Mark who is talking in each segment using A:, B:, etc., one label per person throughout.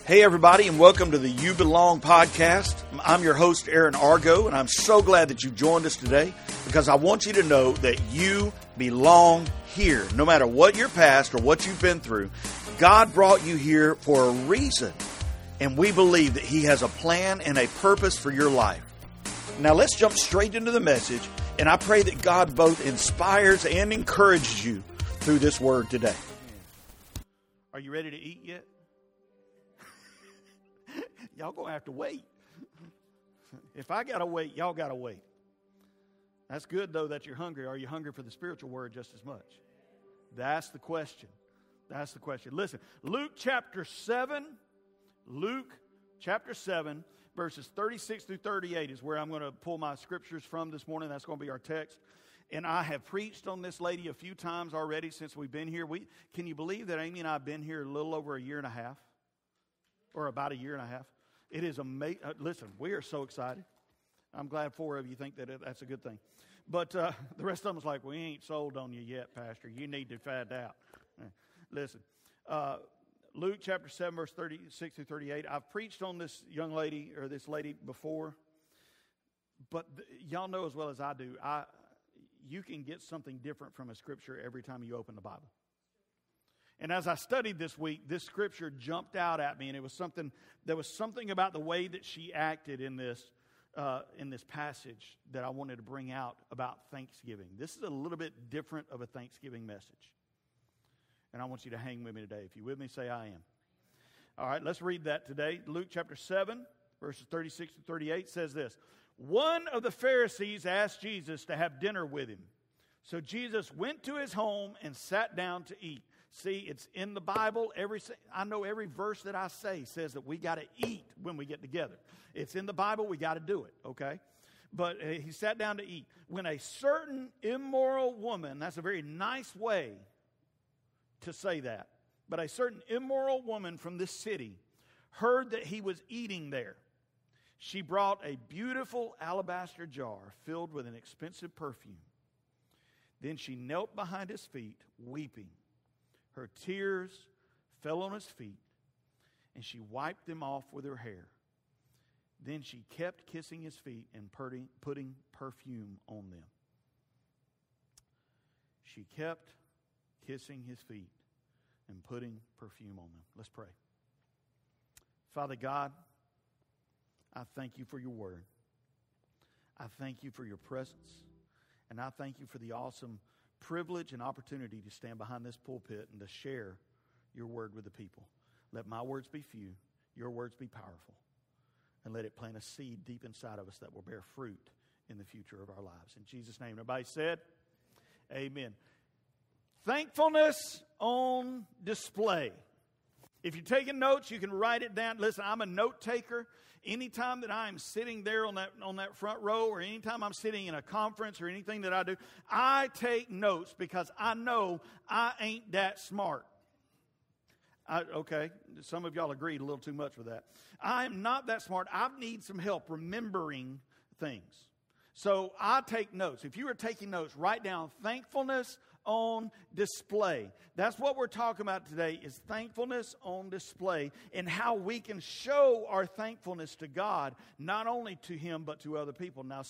A: Hey everybody, and welcome to the You Belong podcast. I'm your host, Aaron Argo, and I'm so glad that you've joined us today because I want you to know that you belong here. No matter what your past or what you've been through, God brought you here for a reason, and we believe that He has a plan and a purpose for your life. Now let's jump straight into the message, and I pray that God both inspires and encourages you through this word today. Are you ready to eat yet? Y'all gonna have to wait. If I gotta wait, y'all gotta wait. That's good though that you're hungry. Are you hungry for the spiritual word just as much? That's the question. That's the question. Listen, Luke chapter 7, verses 36 through 38 is where I'm going to pull my scriptures from this morning. That's going to be our text. And I have preached on this lady a few times already since we've been here. Can you believe that Amy and I have been here a little over a year and a half? Or about a year and a half? It is amazing. Listen, we are so excited. I'm glad 4 of you think that that's a good thing. But the rest of them was like, we ain't sold on you yet, Pastor. You need to find out. Listen, Luke chapter 7, verse 36 through 38. I've preached on this young lady or this lady before. But y'all know as well as I do, you can get something different from a scripture every time you open the Bible. And as I studied this week, this scripture jumped out at me, and there was something about the way that she acted in this passage that I wanted to bring out about Thanksgiving. This is a little bit different of a Thanksgiving message. And I want you to hang with me today. If you're with me, say I am. All right, let's read that today. Luke chapter 7, verses 36 to 38 says this. One of the Pharisees asked Jesus to have dinner with him. So Jesus went to his home and sat down to eat. See, it's in the Bible. I know every verse that I say says that we got to eat when we get together. It's in the Bible. We got to do it, okay? But he sat down to eat. When a certain immoral woman, that's a very nice way to say that, but a certain immoral woman from this city heard that he was eating there. She brought a beautiful alabaster jar filled with an expensive perfume. Then she knelt behind his feet, weeping. Her tears fell on his feet, and she wiped them off with her hair. Then she kept kissing his feet and putting perfume on them. She kept kissing his feet and putting perfume on them. Let's pray. Father God, I thank you for your word. I thank you for your presence, and I thank you for the awesome privilege and opportunity to stand behind this pulpit and to share your word with the people. Let my words be few, your words be powerful, and let it plant a seed deep inside of us that will bear fruit in the future of our lives. In Jesus' name, everybody said, amen. Thankfulness on display. If you're taking notes, you can write it down. Listen, I'm a note taker. Anytime that I'm sitting there on that front row, or anytime I'm sitting in a conference or anything that I do, I take notes because I know I ain't that smart. Okay, some of y'all agreed a little too much with that. I am not that smart. I need some help remembering things. So I take notes. If you are taking notes, write down thankfulness on display. That's what we're talking about today, is thankfulness on display, and how we can show our thankfulness to God, not only to Him but to other people. Now,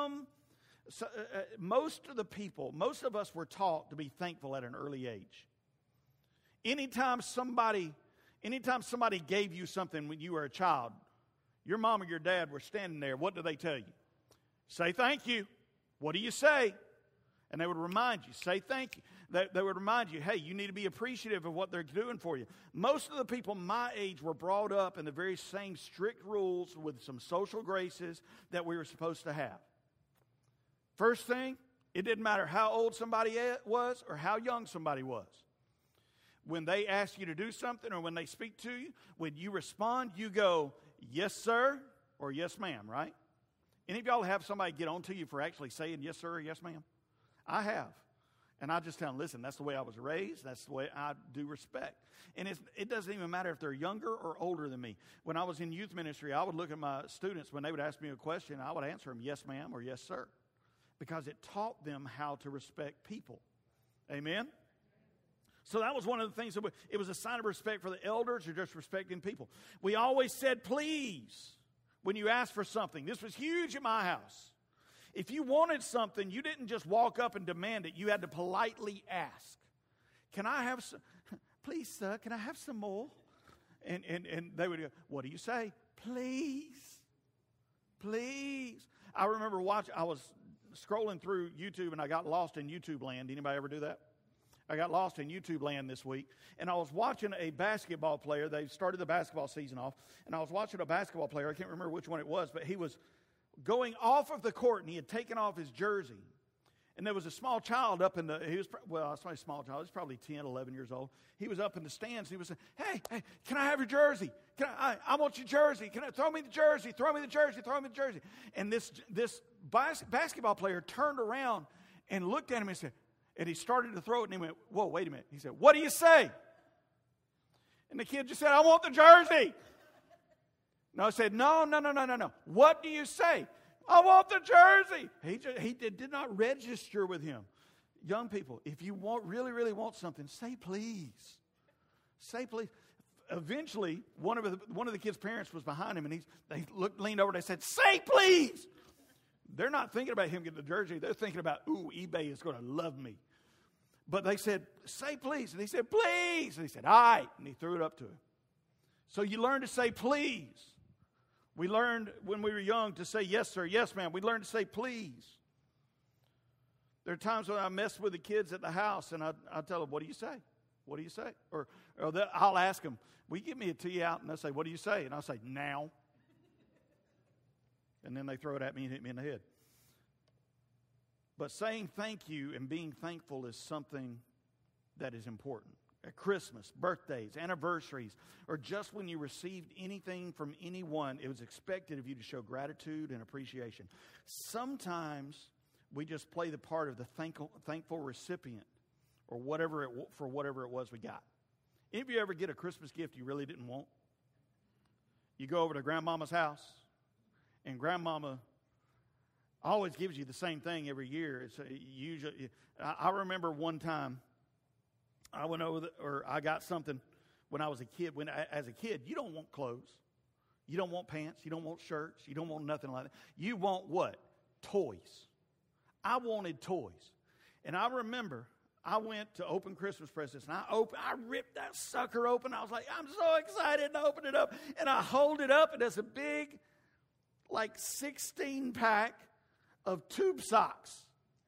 A: most of us were taught to be thankful at an early age. Anytime somebody gave you something when you were a child, your mom or your dad were standing there, what do they tell you? Say thank you. What do you say? And they would remind you, say thank you. They would remind you, hey, you need to be appreciative of what they're doing for you. Most of the people my age were brought up in the very same strict rules with some social graces that we were supposed to have. First thing, it didn't matter how old somebody was or how young somebody was. When they ask you to do something or when they speak to you, when you respond, you go, yes, sir, or yes, ma'am, right? Any of y'all have somebody get on to you for actually saying yes, sir, or yes, ma'am? I have. And I just tell them, listen, that's the way I was raised. That's the way I do respect. And it doesn't even matter if they're younger or older than me. When I was in youth ministry, I would look at my students. When they would ask me a question, I would answer them, yes, ma'am, or yes, sir. Because it taught them how to respect people. Amen? So that was one of the things. It was a sign of respect for the elders or just respecting people. We always said please when you asked for something. This was huge at my house. If you wanted something, you didn't just walk up and demand it. You had to politely ask. Can I have some? Please, sir, can I have some more? And they would go, what do you say? Please. Please. I remember I was scrolling through YouTube and I got lost in YouTube land. Anybody ever do that? I got lost in YouTube land this week, and I was watching a basketball player. They started the basketball season off, and I was watching a basketball player. I can't remember which one it was, but he was going off of the court, and he had taken off his jersey. And there was a small child up in the, I was a small child. He was probably 10, 11 years old. He was up in the stands, and he was saying, hey, can I have your jersey? I want your jersey. Throw me the jersey, throw me the jersey, throw me the jersey. And this basketball player turned around and looked at him and said, and he started to throw it, and he went, whoa, wait a minute. He said, what do you say? And the kid just said, I want the jersey. No, I said, no. What do you say? I want the jersey. He did not register with him. Young people, if you really want something, say please. Say please. Eventually, one of the kids' parents was behind him, and they leaned over and they said, say please. They're not thinking about him getting the jersey. They're thinking about, ooh, eBay is going to love me. But they said, say please. And he said, please. And he said, all right. And he threw it up to him. So you learn to say please. We learned when we were young to say yes, sir, yes, ma'am. We learned to say please. There are times when I mess with the kids at the house and I tell them, what do you say? What do you say? Or I'll ask them, will you give me a tea out? And they'll say, what do you say? And I'll say, now. And then they throw it at me and hit me in the head. But saying thank you and being thankful is something that is important. At Christmas, birthdays, anniversaries, or just when you received anything from anyone, it was expected of you to show gratitude and appreciation. Sometimes we just play the part of the thankful recipient or whatever it was we got. Any of you ever get a Christmas gift you really didn't want? You go over to Grandmama's house, and Grandmama always gives you the same thing every year. It's usually. I remember one time I went over I got something when I was a kid. As a kid, you don't want clothes, you don't want pants, you don't want shirts, you don't want nothing like that. You want what? Toys. I wanted toys, and I remember I went to open Christmas presents, and I ripped that sucker open. I was like, I'm so excited to open it up, and I hold it up, and there's a big, 16-pack of tube socks.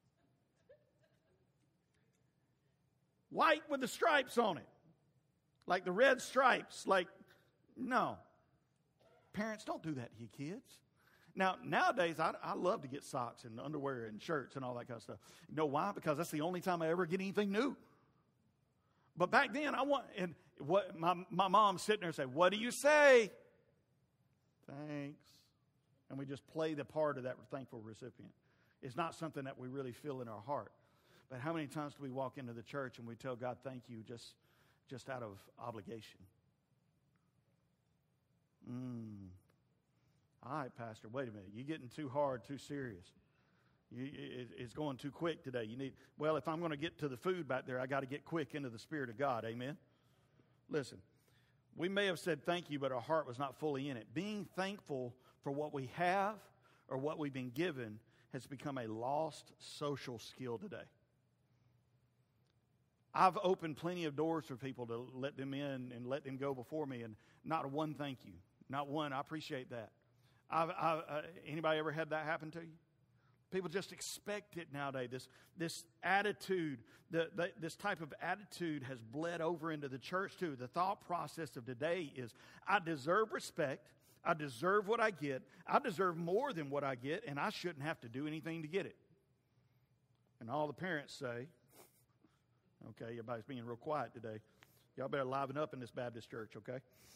A: White with the stripes on it. Like the red stripes. No. Parents, don't do that to your kids. Now, nowadays, I love to get socks and underwear and shirts and all that kind of stuff. You know why? Because that's the only time I ever get anything new. But back then, my mom's sitting there and say, what do you say? Thanks. And we just play the part of that thankful recipient. It's not something that we really feel in our heart. But how many times do we walk into the church and we tell God thank you just out of obligation? All right, Pastor, wait a minute. You're getting too hard, too serious. It's going too quick today. If I'm going to get to the food back there, I got to get quick into the Spirit of God. Amen? Listen, we may have said thank you, but our heart was not fully in it. Being thankful for what we have or what we've been given has become a lost social skill today. I've opened plenty of doors for people to let them in and let them go before me, and not one thank you. Not one. I appreciate that. Anybody ever had that happen to you? People just expect it nowadays. This attitude, this type of attitude has bled over into the church too. The thought process of today is, I deserve respect. I deserve what I get. I deserve more than what I get, and I shouldn't have to do anything to get it. And all the parents say, okay, everybody's being real quiet today. Y'all better liven up in this Baptist church, okay?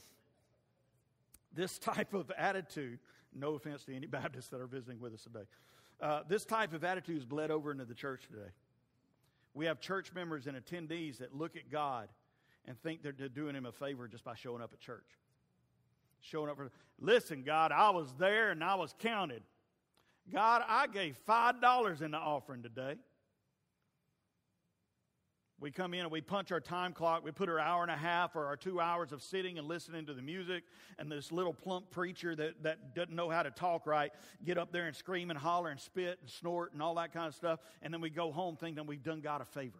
A: This type of attitude, no offense to any Baptists that are visiting with us today, this type of attitude is bled over into the church today. We have church members and attendees that look at God and think they're doing him a favor just by showing up at church. Listen, God, I was there and I was counted. God, I gave $5 in the offering today. We come in and we punch our time clock. We put our hour and a half or our 2 hours of sitting and listening to the music. And this little plump preacher that doesn't know how to talk right get up there and scream and holler and spit and snort and all that kind of stuff. And then we go home thinking we've done God a favor.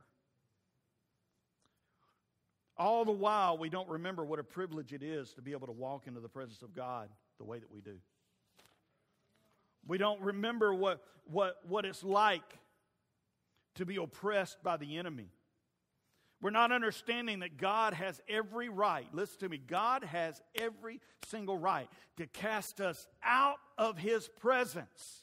A: All the while, we don't remember what a privilege it is to be able to walk into the presence of God the way that we do. We don't remember what it's like to be oppressed by the enemy. We're not understanding that God has every right. Listen to me. God has every single right to cast us out of His presence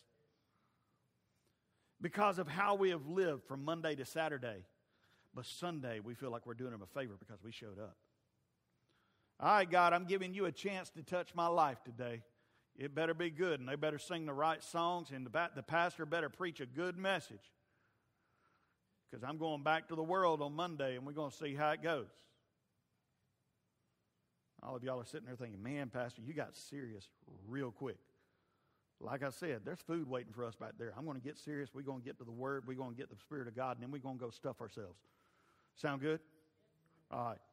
A: because of how we have lived from Monday to Saturday. But Sunday, we feel like we're doing Him a favor because we showed up. All right, God, I'm giving you a chance to touch my life today. It better be good, and they better sing the right songs, and the pastor better preach a good message. Because I'm going back to the world on Monday, and we're going to see how it goes. All of y'all are sitting there thinking, man, Pastor, you got serious real quick. Like I said, there's food waiting for us back there. I'm going to get serious. We're going to get to the Word. We're going to get the Spirit of God, and then we're going to go stuff ourselves. Sound good? All right.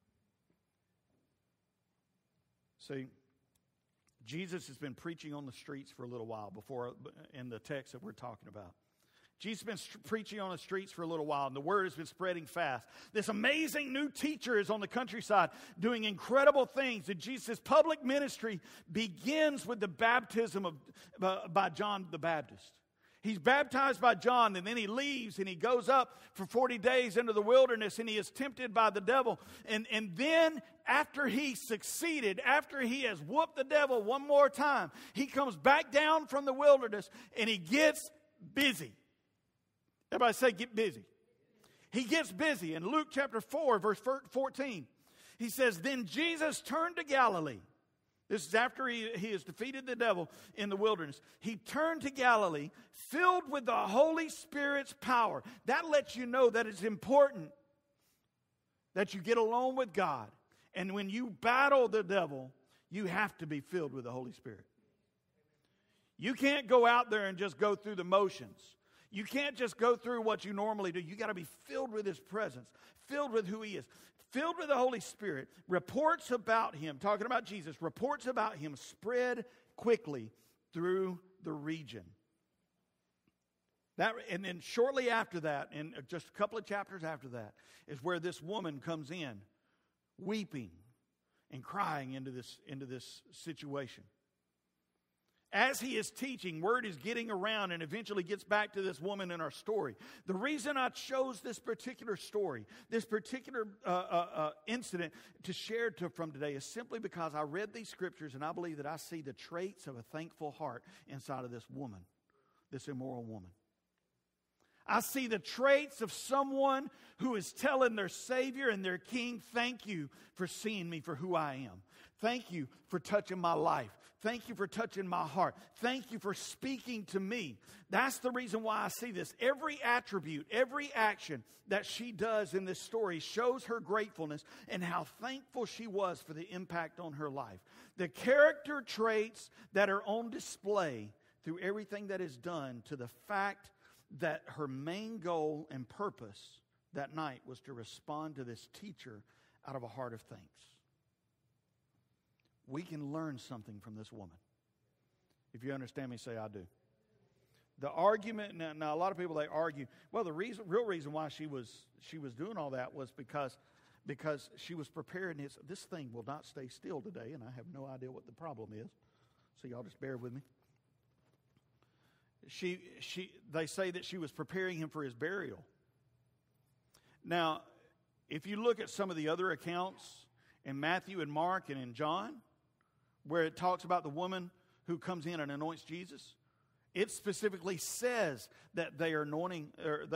A: See, Jesus has been preaching on the streets for a little while before in the text that we're talking about. Jesus has been preaching on the streets for a little while, and the word has been spreading fast. This amazing new teacher is on the countryside doing incredible things. And Jesus' public ministry begins with the baptism by John the Baptist. He's baptized by John, and then he leaves, and he goes up for 40 days into the wilderness, and he is tempted by the devil. And then after he succeeded, after he has whooped the devil one more time, he comes back down from the wilderness, and he gets busy. Everybody say, get busy. He gets busy. In Luke chapter 4, verse 14, he says, then Jesus turned to Galilee. This is after he has defeated the devil in the wilderness. He turned to Galilee, filled with the Holy Spirit's power. That lets you know that it's important that you get along with God. And when you battle the devil, you have to be filled with the Holy Spirit. You can't go out there and just go through the motions. You can't just go through what you normally do. You got to be filled with His presence, filled with who He is, filled with the Holy Spirit. Reports about Him, talking about Jesus, reports about Him spread quickly through the region. And then shortly after that, and just a couple of chapters after that, is where this woman comes in, weeping and crying into this situation. As he is teaching, word is getting around and eventually gets back to this woman in our story. The reason I chose this particular story, this particular incident to share from today is simply because I read these scriptures and I believe that I see the traits of a thankful heart inside of this woman, this immoral woman. I see the traits of someone who is telling their Savior and their King, thank you for seeing me for who I am. Thank you for touching my life. Thank you for touching my heart. Thank you for speaking to me. That's the reason why I see this. Every attribute, every action that she does in this story shows her gratefulness and how thankful she was for the impact on her life. The character traits that are on display through everything that is done to the fact that her main goal and purpose that night was to respond to this teacher out of a heart of thanks. We can learn something from this woman. If you understand me, say I do. The argument, now a lot of people, they argue, well, the real reason why she was doing all that was because she was preparing this thing will not stay still today, and I have no idea what the problem is. So y'all just bear with me. They say that she was preparing him for his burial. Now, if you look at some of the other accounts in Matthew and Mark and in John, where it talks about the woman who comes in and anoints Jesus, it specifically says that they are anointing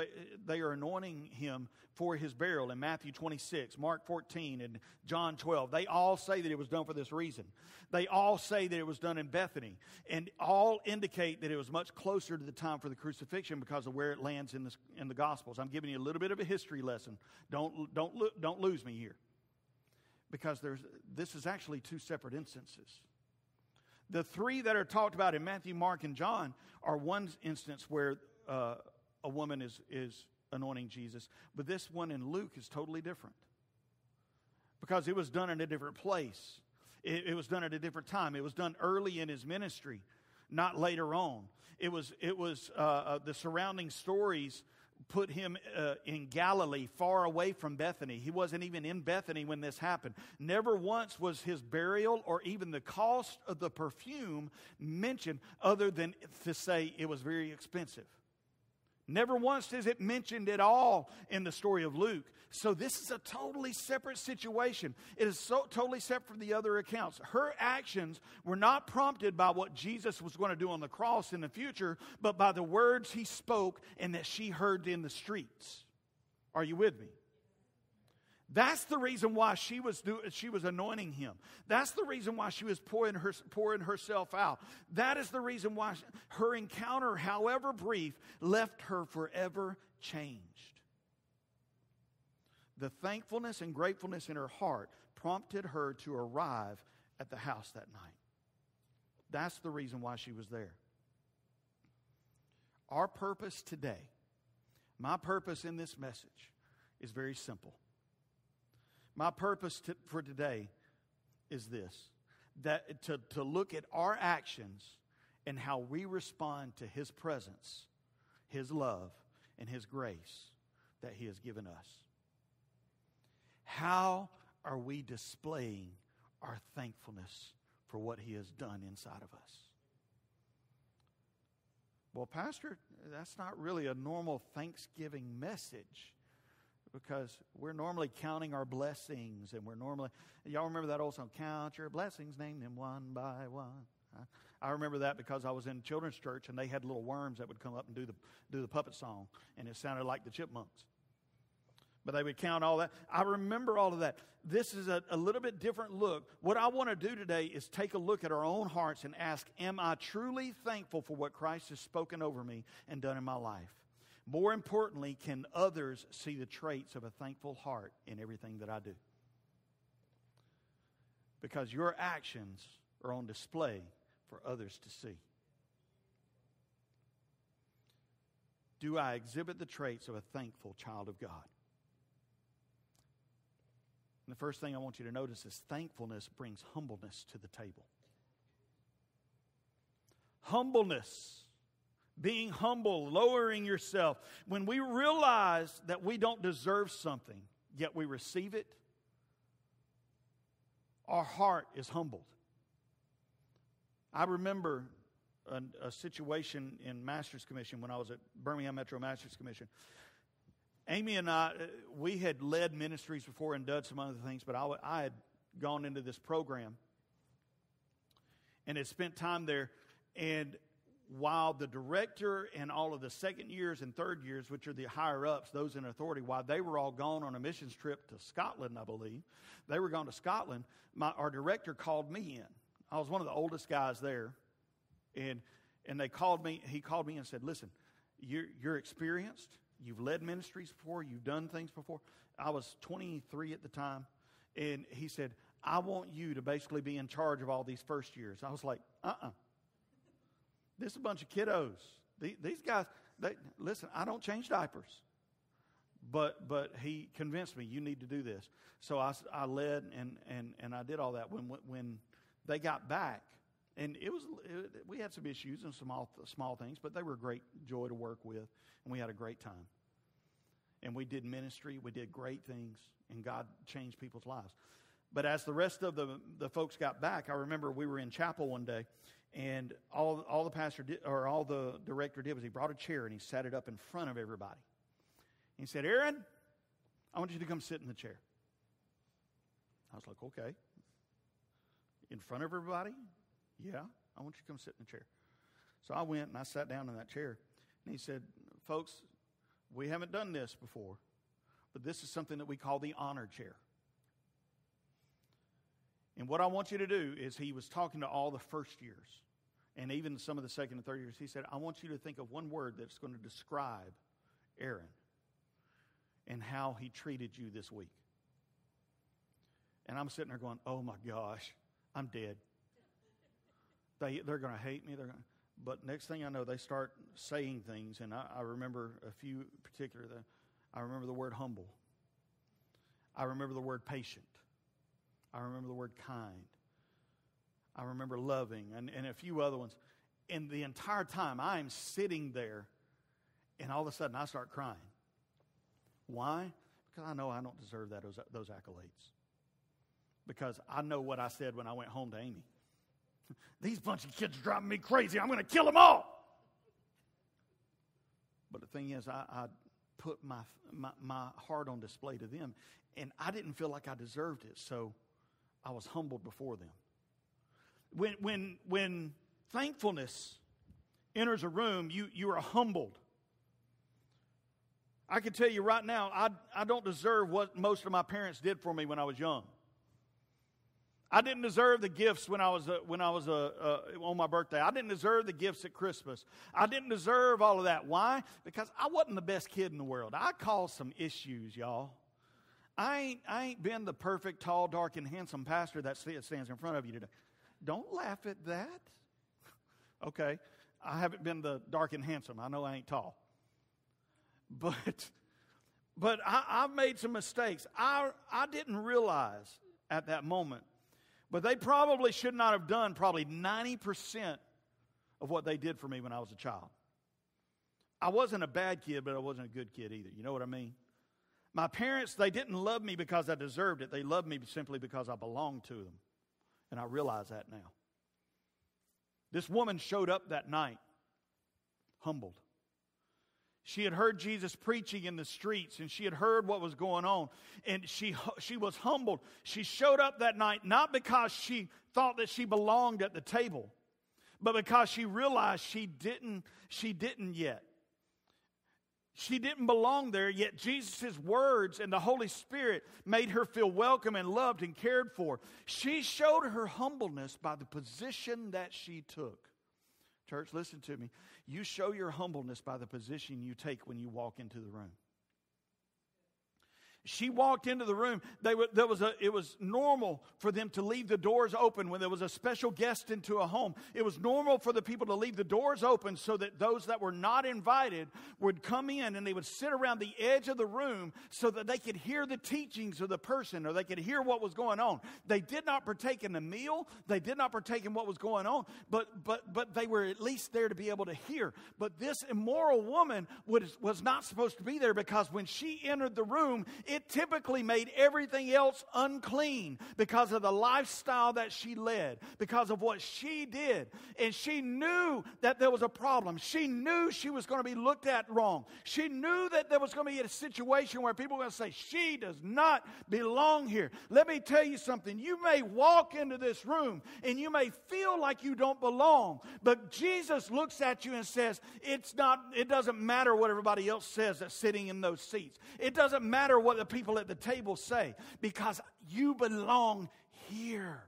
A: him for his burial in Matthew 26, Mark 14, and John 12. They all say that it was done for this reason. They all say that it was done in Bethany, and all indicate that it was much closer to the time for the crucifixion because of where it lands in the Gospels. I'm giving you a little bit of a history lesson. Don't lose me here, because this is actually two separate instances. The three that are talked about in Matthew, Mark, and John are one instance where a woman is anointing Jesus. But this one in Luke is totally different, because it was done in a different place. It was done at a different time. It was done early in his ministry, not later on. It was the surrounding stories put him in Galilee, far away from Bethany. He wasn't even in Bethany when this happened. Never once was his burial or even the cost of the perfume mentioned, other than to say it was very expensive. Never once is it mentioned at all in the story of Luke. So this is a totally separate situation. It is so totally separate from the other accounts. Her actions were not prompted by what Jesus was going to do on the cross in the future, but by the words he spoke and that she heard in the streets. Are you with me? That's the reason why she was anointing him. That's the reason why she was pouring herself out. That is the reason why her encounter, however brief, left her forever changed. The thankfulness and gratefulness in her heart prompted her to arrive at the house that night. That's the reason why she was there. Our purpose today, my purpose in this message, is very simple. My purpose for today is this, that to look at our actions and how we respond to His presence, His love, and His grace that He has given us. How are we displaying our thankfulness for what He has done inside of us? Well, Pastor, that's not really a normal Thanksgiving message, because we're normally counting our blessings, and y'all remember that old song, count your blessings, name them one by one. I remember that because I was in children's church, and they had little worms that would come up and do the puppet song, and it sounded like the Chipmunks. But they would count all that. I remember all of that. This is a little bit different look. What I want to do today is take a look at our own hearts and ask, am I truly thankful for what Christ has spoken over me and done in my life? More importantly, can others see the traits of a thankful heart in everything that I do? Because your actions are on display for others to see. Do I exhibit the traits of a thankful child of God? And the first thing I want you to notice is thankfulness brings humbleness to the table. Humbleness. Being humble, lowering yourself. When we realize that we don't deserve something, yet we receive it, our heart is humbled. I remember a situation in Master's Commission when I was at Birmingham Metro Master's Commission. Amy and I, we had led ministries before and done some other things, but I had gone into this program and had spent time there. And while the director and all of the second years and third years, which are the higher ups, those in authority, while they were all gone on a missions trip to Scotland, I believe, they were gone to Scotland, our director called me in. I was one of the oldest guys there. And he called me and said, listen, you're experienced. You've led ministries before. You've done things before. I was 23 at the time. And he said, I want you to basically be in charge of all these first years. I was like, This is a bunch of kiddos. These guys, listen, I don't change diapers. But he convinced me, you need to do this. So I led and I did all that. When they got back, and we had some issues and some small things, but they were a great joy to work with, and we had a great time. And we did ministry, we did great things, and God changed people's lives. But as the rest of the folks got back, I remember we were in chapel one day, and all the pastor did, or all the director did, was he brought a chair and he sat it up in front of everybody. He said, Aaron, I want you to come sit in the chair. I was like, okay. In front of everybody? Yeah, I want you to come sit in the chair. So I went and I sat down in that chair. And he said, folks, we haven't done this before, but this is something that we call the honor chair. And what I want you to do is, he was talking to all the first years and even some of the second and third years. He said, I want you to think of one word that's going to describe Aaron and how he treated you this week. And I'm sitting there going, oh my gosh, I'm dead. They're going to hate me. But next thing I know, they start saying things. And I remember a few particular, I remember the word humble. I remember the word patient. I remember the word kind. I remember loving and a few other ones. And the entire time I am sitting there and all of a sudden I start crying. Why? Because I know I don't deserve those accolades. Because I know what I said when I went home to Amy. These bunch of kids are driving me crazy. I'm going to kill them all. But the thing is, I put my heart on display to them. And I didn't feel like I deserved it. So I was humbled before them. When thankfulness enters a room, you are humbled. I can tell you right now, I don't deserve what most of my parents did for me when I was young. I didn't deserve the gifts when I was on my birthday. I didn't deserve the gifts at Christmas. I didn't deserve all of that. Why? Because I wasn't the best kid in the world. I caused some issues, y'all. I ain't been the perfect, tall, dark, and handsome pastor that stands in front of you today. Don't laugh at that. Okay, I haven't been the dark and handsome. I know I ain't tall. But I've made some mistakes. I didn't realize at that moment. But they probably should not have done probably 90% of what they did for me when I was a child. I wasn't a bad kid, but I wasn't a good kid either. You know what I mean? My parents, they didn't love me because I deserved it. They loved me simply because I belonged to them. And I realize that now. This woman showed up that night, humbled. She had heard Jesus preaching in the streets, and she had heard what was going on, and she was humbled. She showed up that night not because she thought that she belonged at the table, but because she realized she didn't yet. She didn't belong there, yet Jesus' words and the Holy Spirit made her feel welcome and loved and cared for. She showed her humbleness by the position that she took. Church, listen to me. You show your humbleness by the position you take when you walk into the room. She walked into the room. It was normal for them to leave the doors open when there was a special guest into a home. It was normal for the people to leave the doors open so that those that were not invited would come in and they would sit around the edge of the room so that they could hear the teachings of the person or they could hear what was going on. They did not partake in the meal. They did not partake in what was going on, but they were at least there to be able to hear. But this immoral woman was not supposed to be there because when she entered the room, it typically made everything else unclean because of the lifestyle that she led, because of what she did. And she knew that there was a problem. She knew she was going to be looked at wrong. She knew that there was going to be a situation where people were going to say, she does not belong here. Let me tell you something. You may walk into this room and you may feel like you don't belong, but Jesus looks at you and says, it doesn't matter what everybody else says that's sitting in those seats. It doesn't matter what the people at the table say, because you belong here.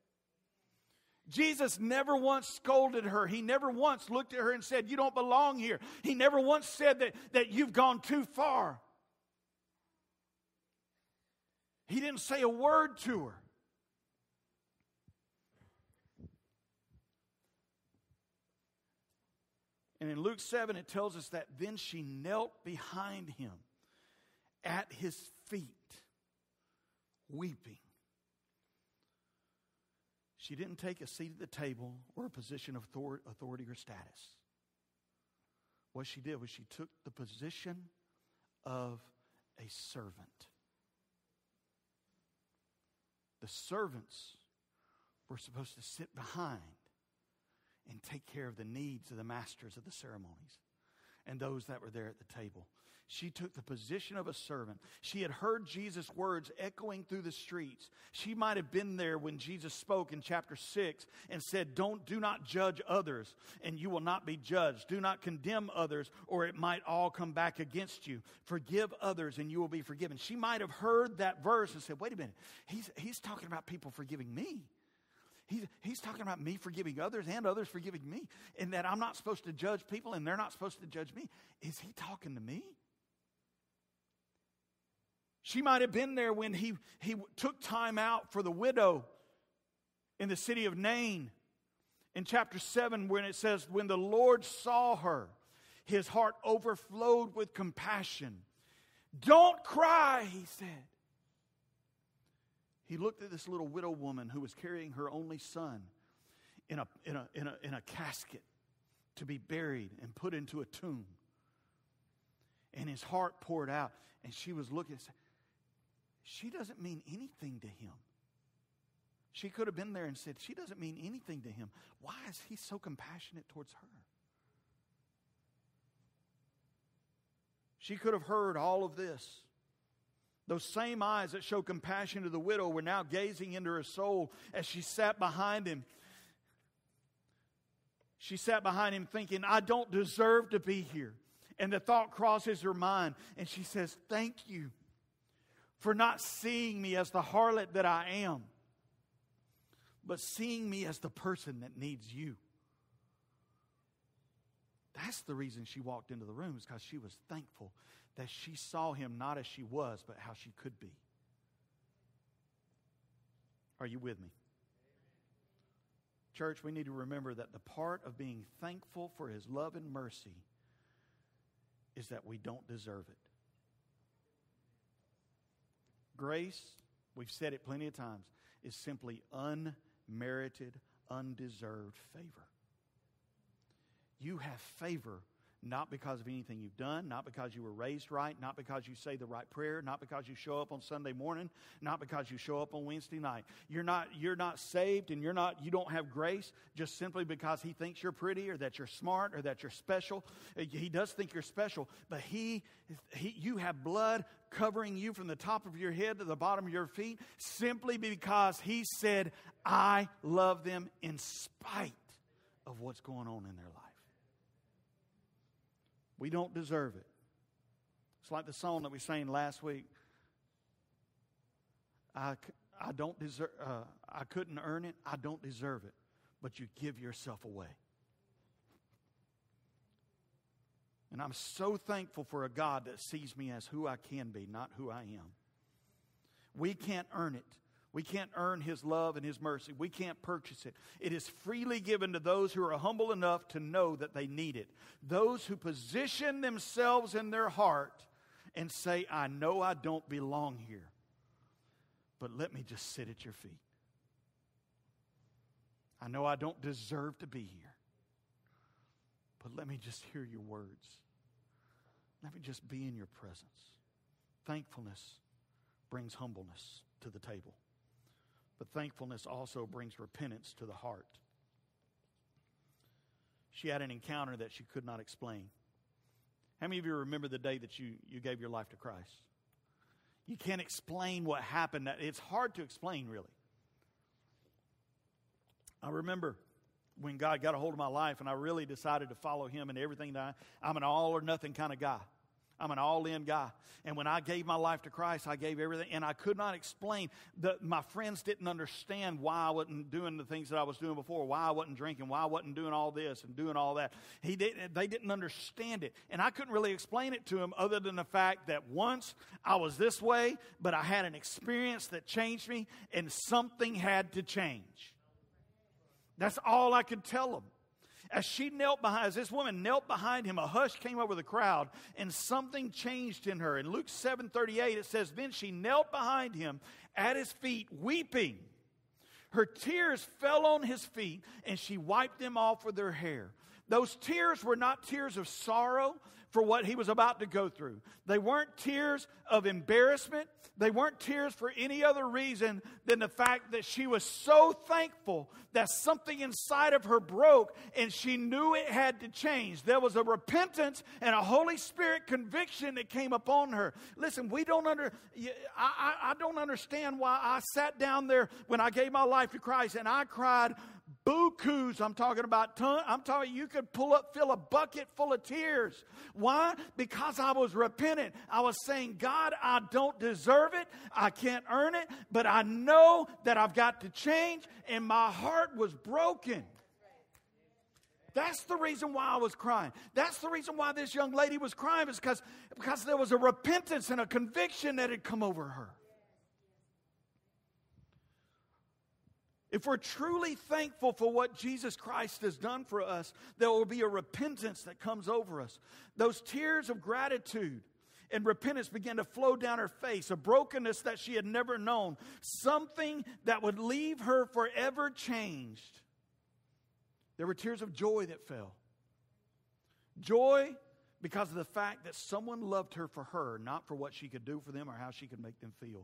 A: Jesus never once scolded her. He never once looked at her and said, you don't belong here. He never once said that you've gone too far. He didn't say a word to her. And in Luke 7, it tells us that then she knelt behind him at his feet, weeping. She didn't take a seat at the table or a position of authority or status. What she did was she took the position of a servant. The servants were supposed to sit behind and take care of the needs of the masters of the ceremonies and those that were there at the table. She took the position of a servant. She had heard Jesus' words echoing through the streets. She might have been there when Jesus spoke in chapter 6 and said, do not judge others, and you will not be judged. Do not condemn others, or it might all come back against you. Forgive others, and you will be forgiven. She might have heard that verse and said, wait a minute, he's talking about people forgiving me. He's talking about me forgiving others and others forgiving me, and that I'm not supposed to judge people and they're not supposed to judge me. Is he talking to me? She might have been there when he took time out for the widow in the city of Nain. In chapter 7, when it says, when the Lord saw her, his heart overflowed with compassion Don't cry, he said. He looked at this little widow woman who was carrying her only son in a casket to be buried and put into a tomb. And his heart poured out. And she was looking and said, she doesn't mean anything to him. She could have been there and said, she doesn't mean anything to him. Why is he so compassionate towards her? She could have heard all of this. Those same eyes that show compassion to the widow were now gazing into her soul as she sat behind him. She sat behind him thinking, I don't deserve to be here. And the thought crosses her mind. And she says, thank you for not seeing me as the harlot that I am, but seeing me as the person that needs you. That's the reason she walked into the room, is because she was thankful that she saw him not as she was, but how she could be. Are you with me? Church, we need to remember that the part of being thankful for his love and mercy is that we don't deserve it. Grace, we've said it plenty of times, is simply unmerited, undeserved favor. You have favor not because of anything you've done, not because you were raised right, not because you say the right prayer, not because you show up on Sunday morning, not because you show up on Wednesday night. You're not saved and you don't have grace just simply because he thinks you're pretty or that you're smart or that you're special. He does think you're special, but you have blood covering you from the top of your head to the bottom of your feet simply because he said, I love them in spite of what's going on in their life. We don't deserve it. It's like the song that we sang last week. I don't deserve. I couldn't earn it. I don't deserve it. But you give yourself away. And I'm so thankful for a God that sees me as who I can be, not who I am. We can't earn it. We can't earn his love and his mercy. We can't purchase it. It is freely given to those who are humble enough to know that they need it. Those who position themselves in their heart and say, I know I don't belong here, but let me just sit at your feet. I know I don't deserve to be here, but let me just hear your words. Let me just be in your presence. Thankfulness brings humbleness to the table. But thankfulness also brings repentance to the heart. She had an encounter that she could not explain. How many of you remember the day that you gave your life to Christ? You can't explain what happened. It's hard to explain, really. I remember when God got a hold of my life and I really decided to follow him in everything that I'm an all or nothing kind of guy. I'm an all-in guy. And when I gave my life to Christ, I gave everything. And I could not explain. My friends didn't understand why I wasn't doing the things that I was doing before, why I wasn't drinking, why I wasn't doing all this and doing all that. They didn't understand it. And I couldn't really explain it to them other than the fact that once I was this way, but I had an experience that changed me, and something had to change. That's all I could tell them. As this woman knelt behind him, a hush came over the crowd, and something changed in her. In Luke 7:38, it says, then she knelt behind him at his feet, weeping. Her tears fell on his feet, and she wiped them off with her hair. Those tears were not tears of sorrow for what he was about to go through. They weren't tears of embarrassment. They weren't tears for any other reason than the fact that she was so thankful that something inside of her broke and she knew it had to change. There was a repentance and a Holy Spirit conviction that came upon her. Listen, I don't understand why I sat down there when I gave my life to Christ and I cried bukus. I'm talking you could fill a bucket full of tears. Why? Because I was repentant. I was saying, God, I don't deserve it. I can't earn it, but I know that I've got to change, and my heart was broken. That's the reason why I was crying. That's the reason why this young lady was crying, is because there was a repentance and a conviction that had come over her. If we're truly thankful for what Jesus Christ has done for us, there will be a repentance that comes over us. Those tears of gratitude And repentance began to flow down her face, a brokenness that she had never known, something that would leave her forever changed. There were tears of joy that fell. Joy because of the fact that someone loved her for her, not for what she could do for them or how she could make them feel.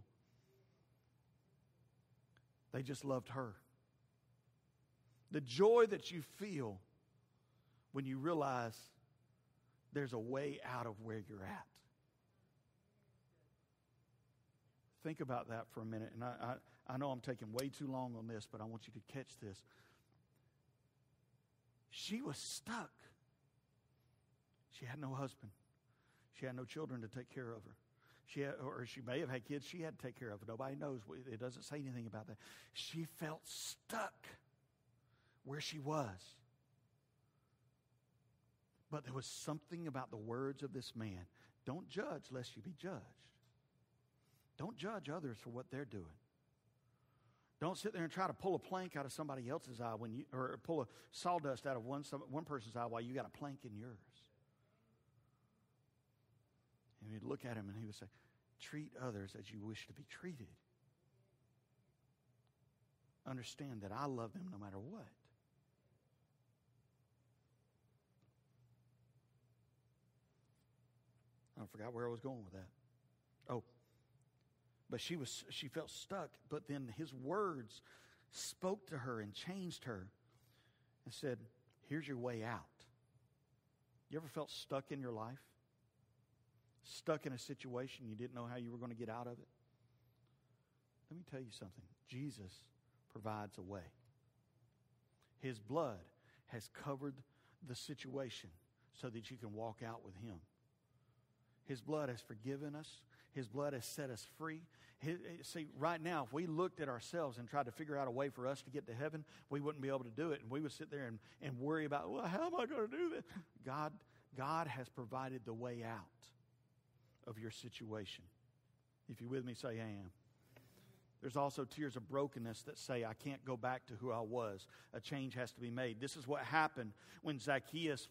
A: They just loved her. The joy that you feel when you realize there's a way out of where you're at. Think about that for a minute. And I know I'm taking way too long on this, but I want you to catch this. She was stuck. She had no husband. She had no children to take care of her. She may have had kids she had to take care of. Nobody knows. It doesn't say anything about that. She felt stuck where she was. But there was something about the words of this man. Don't judge lest you be judged. Don't judge others for what they're doing. Don't sit there and try to pull a plank out of somebody else's eye or pull a sawdust out of one person's eye while you got a plank in yours. And he'd look at him and he would say, treat others as you wish to be treated. Understand that I love them no matter what. I forgot where I was going with that. But she felt stuck, but then his words spoke to her and changed her and said, here's your way out. You ever felt stuck in your life? Stuck in a situation you didn't know how you were going to get out of it? Let me tell you something. Jesus provides a way. His blood has covered the situation so that you can walk out with Him. His blood has forgiven us. His blood has set us free. See, right now, if we looked at ourselves and tried to figure out a way for us to get to heaven, we wouldn't be able to do it. And we would sit there and worry about, well, how am I going to do this? God has provided the way out of your situation. If you're with me, say, I am. There's also tears of brokenness that say, I can't go back to who I was. A change has to be made. This is what happened when Zacchaeus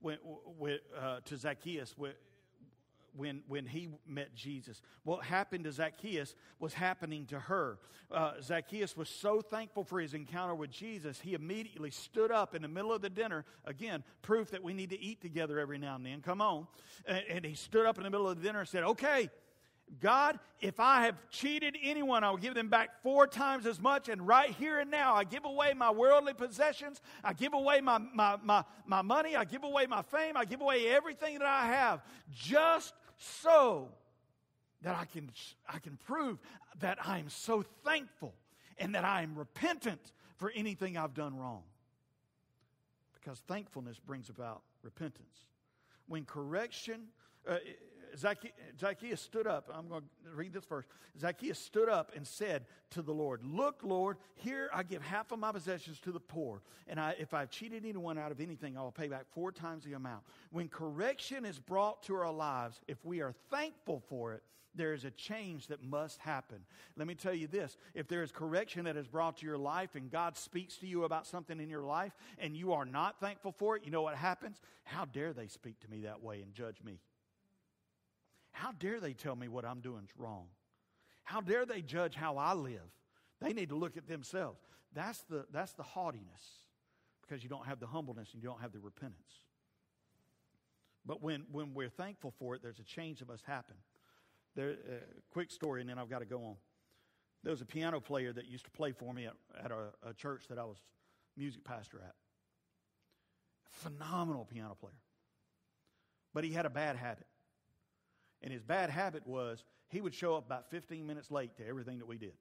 A: when he met Jesus. What happened to Zacchaeus was happening to her. Zacchaeus was so thankful for his encounter with Jesus, he immediately stood up in the middle of the dinner. Again, proof that we need to eat together every now and then. Come on. And he stood up in the middle of the dinner and said, okay, God, if I have cheated anyone, I will give them back 4 times as much. And right here and now, I give away my worldly possessions. I give away my money. I give away my fame. I give away everything that I have just so that I can prove that I am so thankful and that I am repentant for anything I've done wrong. Because thankfulness brings about repentance. When correction... Zacchaeus stood up. I'm going to read this first. Zacchaeus stood up and said to the Lord, look, Lord, here I give half of my possessions to the poor. And if I've cheated anyone out of anything, I'll pay back 4 times the amount. When correction is brought to our lives, if we are thankful for it, there is a change that must happen. Let me tell you this. If there is correction that is brought to your life and God speaks to you about something in your life and you are not thankful for it, you know what happens? How dare they speak to me that way and judge me? How dare they tell me what I'm doing is wrong? How dare they judge how I live? They need to look at themselves. That's the haughtiness, because you don't have the humbleness and you don't have the repentance. But when we're thankful for it, there's a change that must happen. Quick story, and then I've got to go on. There was a piano player that used to play for me at a church that I was music pastor at. Phenomenal piano player. But he had a bad habit. And his bad habit was he would show up about 15 minutes late to everything that we did.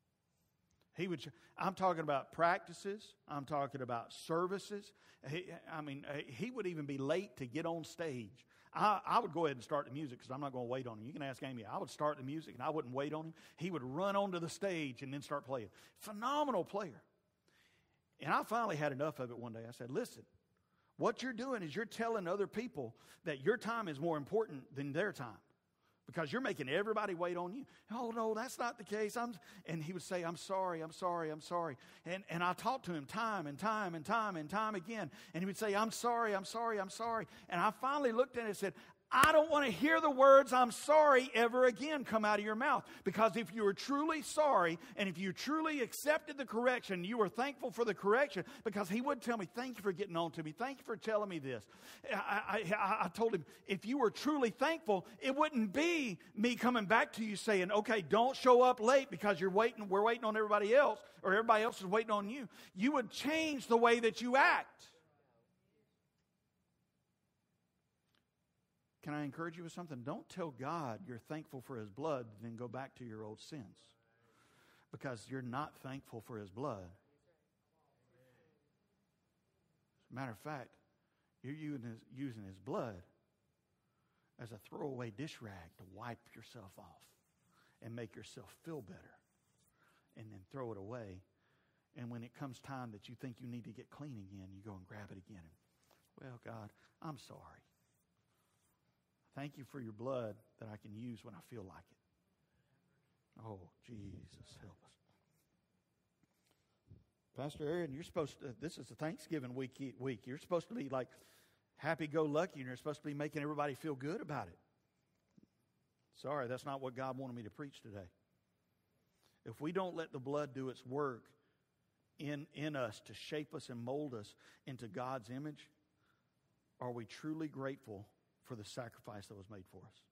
A: I'm talking about practices. I'm talking about services. He would even be late to get on stage. I would go ahead and start the music because I'm not going to wait on him. You can ask Amy. I would start the music and I wouldn't wait on him. He would run onto the stage and then start playing. Phenomenal player. And I finally had enough of it one day. I said, listen, what you're doing is you're telling other people that your time is more important than their time. Because you're making everybody wait on you. Oh, no, that's not the case. And he would say, I'm sorry. And I talked to him time and time again. And he would say, I'm sorry. And I finally looked at it and said, I don't want to hear the words, I'm sorry, ever again come out of your mouth. Because if you were truly sorry, and if you truly accepted the correction, you were thankful for the correction, because he would tell me, thank you for getting on to me. Thank you for telling me this. I told him, if you were truly thankful, it wouldn't be me coming back to you saying, okay, don't show up late because we're waiting on everybody else, or everybody else is waiting on you. You would change the way that you act. Can I encourage you with something? Don't tell God you're thankful for His blood, then go back to your old sins. Because you're not thankful for His blood. As a matter of fact, you're using His blood as a throwaway dish rag to wipe yourself off and make yourself feel better. And then throw it away. And when it comes time that you think you need to get clean again, you go and grab it again. Well, God, I'm sorry. Thank you for your blood that I can use when I feel like it. Oh, Jesus, help us. Pastor Aaron, you're supposed to, this is a Thanksgiving week. You're supposed to be like happy-go-lucky, and you're supposed to be making everybody feel good about it. Sorry, that's not what God wanted me to preach today. If we don't let the blood do its work in us to shape us and mold us into God's image, are we truly grateful for the sacrifice that was made for us?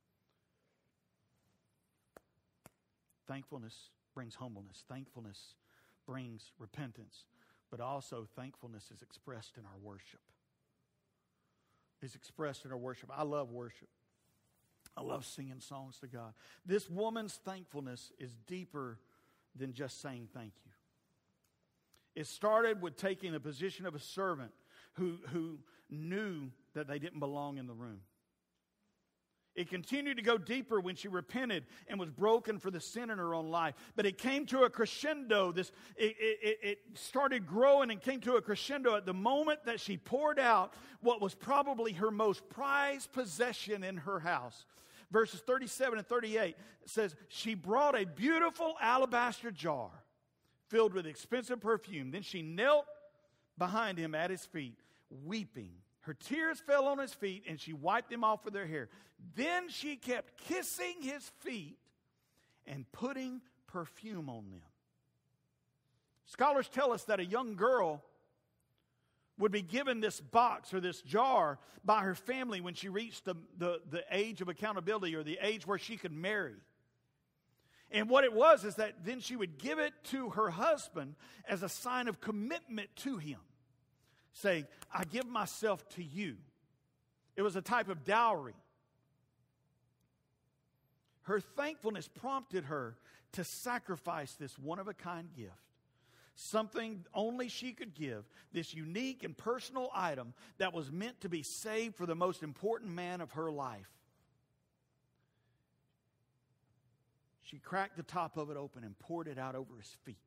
A: Thankfulness brings humbleness. Thankfulness brings repentance. But also thankfulness is expressed in our worship. It's expressed in our worship. I love worship. I love singing songs to God. This woman's thankfulness is deeper than just saying thank you. It started with taking the position of a servant who knew that they didn't belong in the room. It continued to go deeper when she repented and was broken for the sin in her own life. But it came to a crescendo. It started growing and came to a crescendo at the moment that she poured out what was probably her most prized possession in her house. Verses 37 and 38 says, she brought a beautiful alabaster jar filled with expensive perfume. Then she knelt behind him at his feet, weeping. Her tears fell on his feet, and she wiped them off with her hair. Then she kept kissing his feet and putting perfume on them. Scholars tell us that a young girl would be given this box or this jar by her family when she reached the age of accountability, or the age where she could marry. And what it was is that then she would give it to her husband as a sign of commitment to him, saying, I give myself to you. It was a type of dowry. Her thankfulness prompted her to sacrifice this one-of-a-kind gift, something only she could give, this unique and personal item that was meant to be saved for the most important man of her life. She cracked the top of it open and poured it out over his feet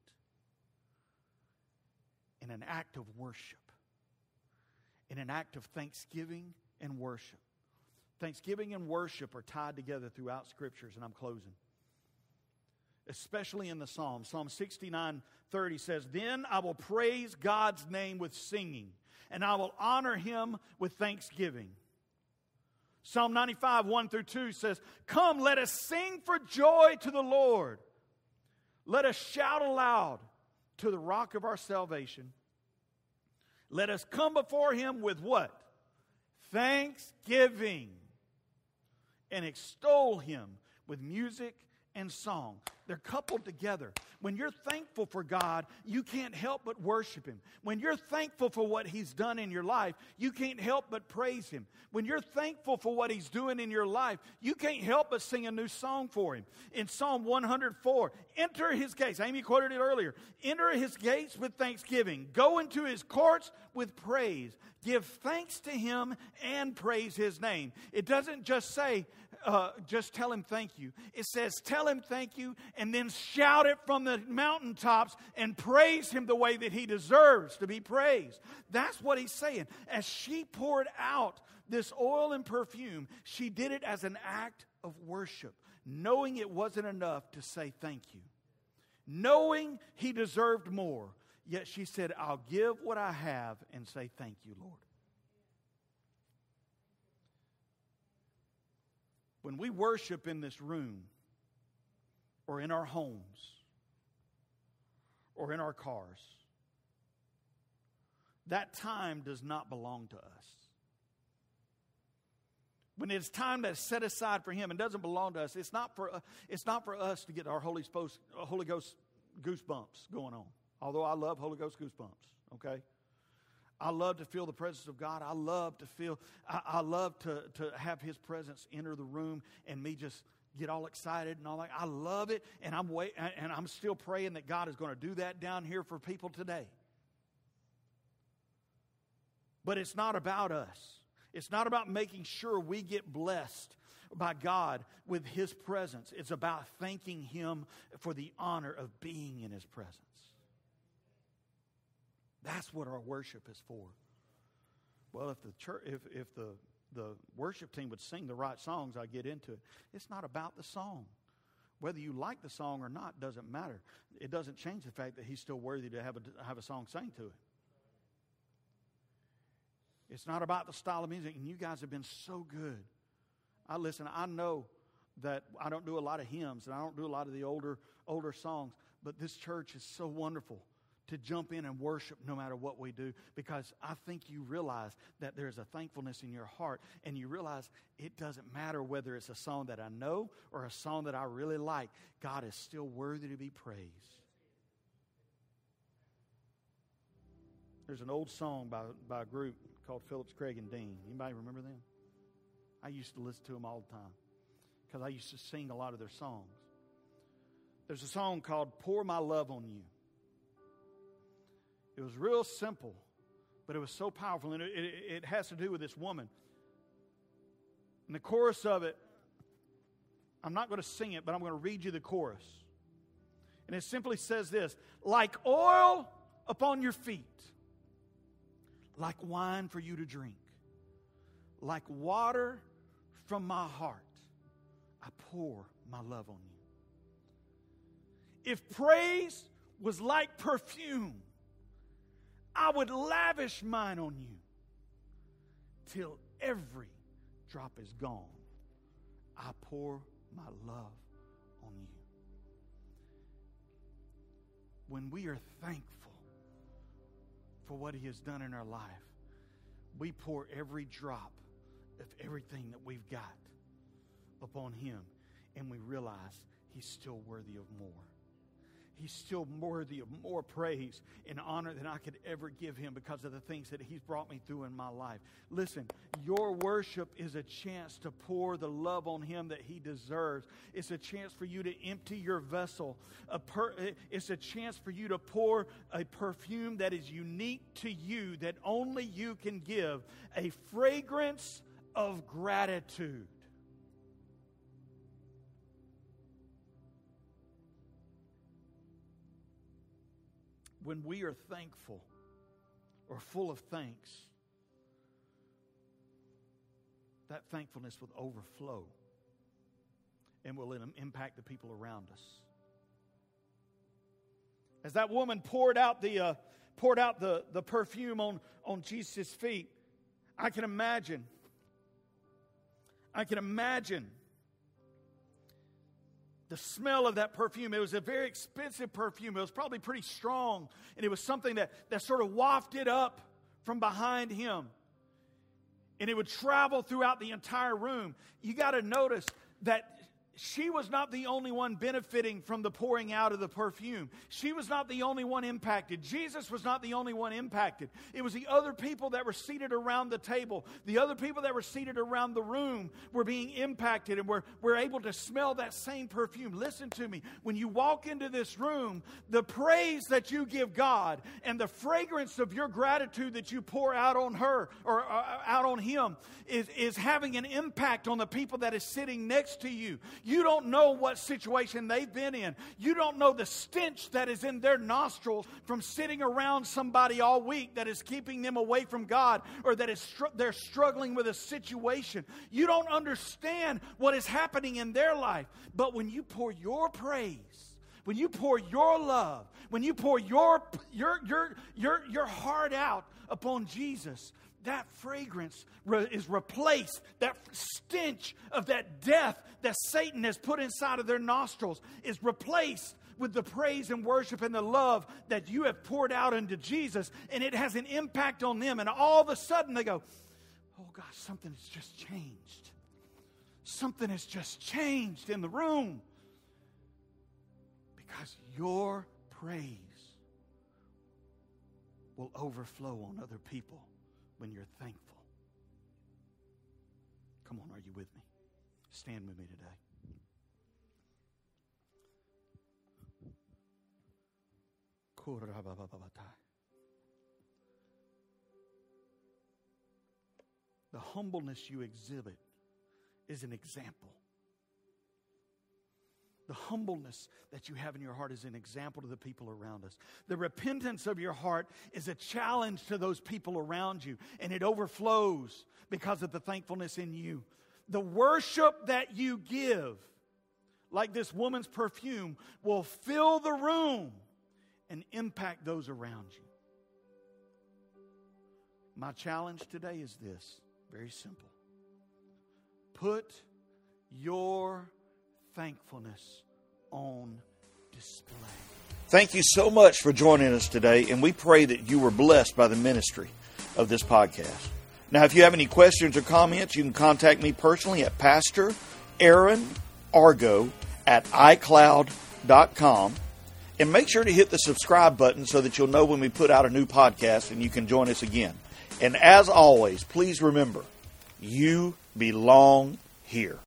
A: in an act of worship, in an act of thanksgiving and worship. Thanksgiving and worship are tied together throughout Scriptures, and I'm closing. Especially in the Psalms. Psalm 69:30 says, then I will praise God's name with singing, and I will honor Him with thanksgiving. Psalm 95, 1-2 says, come, let us sing for joy to the Lord. Let us shout aloud to the rock of our salvation. Let us come before Him with what? Thanksgiving. And extol Him with music and song. They're coupled together. When you're thankful for God, you can't help but worship Him. When you're thankful for what He's done in your life, you can't help but praise Him. When you're thankful for what He's doing in your life, you can't help but sing a new song for Him. In Psalm 104, enter His gates. Amy quoted it earlier. Enter His gates with thanksgiving. Go into His courts with praise. Give thanks to Him and praise His name. It doesn't just say, just tell Him thank you. It says, tell Him thank you, and then shout it from the mountaintops and praise Him the way that He deserves to be praised. That's what He's saying. As she poured out this oil and perfume, she did it as an act of worship, knowing it wasn't enough to say thank you. Knowing He deserved more, yet she said, I'll give what I have and say thank you, Lord. When we worship in this room, or in our homes, or in our cars, that time does not belong to us. When it's time that's set aside for Him and doesn't belong to us, it's not for us to get our Holy Ghost goosebumps going on. Although I love Holy Ghost goosebumps, okay? I love to feel the presence of God. I love to have His presence enter the room and me just get all excited and all that. I love it, and I'm still praying that God is going to do that down here for people today. But it's not about us. It's not about making sure we get blessed by God with His presence. It's about thanking Him for the honor of being in His presence. That's what our worship is for. Well, if the worship team would sing the right songs, I get into it. It's not about the song. Whether you like the song or not doesn't matter. It doesn't change the fact that He's still worthy to have a song sang to it. It's not about the style of music, and you guys have been so good. I know that I don't do a lot of hymns, and I don't do a lot of the older songs, but this church is so wonderful to jump in and worship no matter what we do, because I think you realize that there's a thankfulness in your heart, and you realize it doesn't matter whether it's a song that I know or a song that I really like. God is still worthy to be praised. There's an old song by a group called Phillips, Craig, and Dean. Anybody remember them? I used to listen to them all the time because I used to sing a lot of their songs. There's a song called Pour My Love on You. It was real simple, but it was so powerful, and it has to do with this woman. And the chorus of it, I'm not going to sing it, but I'm going to read you the chorus. And it simply says this: like oil upon your feet, like wine for you to drink, like water from my heart, I pour my love on you. If praise was like perfume, I would lavish mine on you till every drop is gone. I pour my love on you. When we are thankful for what He has done in our life, we pour every drop of everything that we've got upon Him, and we realize He's still worthy of more. He's still worthy of more praise and honor than I could ever give Him because of the things that He's brought me through in my life. Listen, your worship is a chance to pour the love on Him that He deserves. It's a chance for you to empty your vessel. It's a chance for you to pour a perfume that is unique to you, that only you can give, a fragrance of gratitude. When we are thankful or full of thanks, that thankfulness will overflow and will impact the people around us. As that woman poured out the perfume on Jesus' feet, I can imagine the smell of that perfume. It was a very expensive perfume. It was probably pretty strong. And it was something that sort of wafted up from behind Him. And it would travel throughout the entire room. You got to notice that she was not the only one benefiting from the pouring out of the perfume. She was not the only one impacted. Jesus was not the only one impacted. It was the other people that were seated around the table. The other people that were seated around the room were being impacted, and were able to smell that same perfume. Listen to me. When you walk into this room, the praise that you give God and the fragrance of your gratitude that you pour out on her or out on Him is having an impact on the people that is sitting next to you. You don't know what situation they've been in. You don't know the stench that is in their nostrils from sitting around somebody all week that is keeping them away from God, or that they're struggling with a situation. You don't understand what is happening in their life. But when you pour your praise, when you pour your love, when you pour your heart out upon Jesus, that fragrance is replaced. That stench of that death that Satan has put inside of their nostrils is replaced with the praise and worship and the love that you have poured out into Jesus. And it has an impact on them. And all of a sudden they go, oh gosh, something has just changed. Something has just changed in the room. Because your praise will overflow on other people when you're thankful. Come on, are you with me? Stand with me today. The humbleness you exhibit is an example. The humbleness that you have in your heart is an example to the people around us. The repentance of your heart is a challenge to those people around you, and it overflows because of the thankfulness in you. The worship that you give, like this woman's perfume, will fill the room and impact those around you. My challenge today is this, very simple. Put your thankfulness on display. Thank you so much for joining us today, and we pray that you were blessed by the ministry of this podcast. Now, if you have any questions or comments, you can contact me personally at Pastor Aaron Argo at iCloud.com. And make sure to hit the subscribe button so that you'll know when we put out a new podcast and you can join us again. And as always, please remember, you belong here.